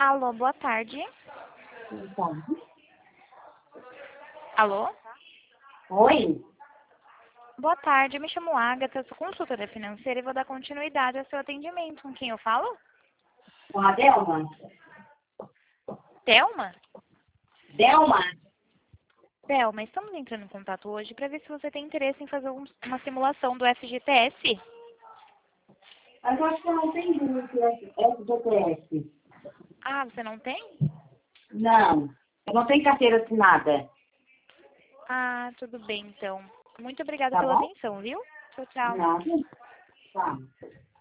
Alô, boa tarde. Então, Alô? oi? Boa tarde, eu me chamo Agatha, sou consultora financeira e vou dar continuidade ao seu atendimento. Com quem eu falo? Com a Delma? Thelma? Delma? Thelma, estamos entrando em contato hoje para ver se você tem interesse em fazer uma simulação do FGTS. Mas eu acho que eu não tenho muito FGTS. Ah, você não tem? Não, eu não tenho carteira assinada. Ah, tudo bem então. Muito obrigada Tá pela bom? atenção, viu? Tchau, tchau. Nada. Tá.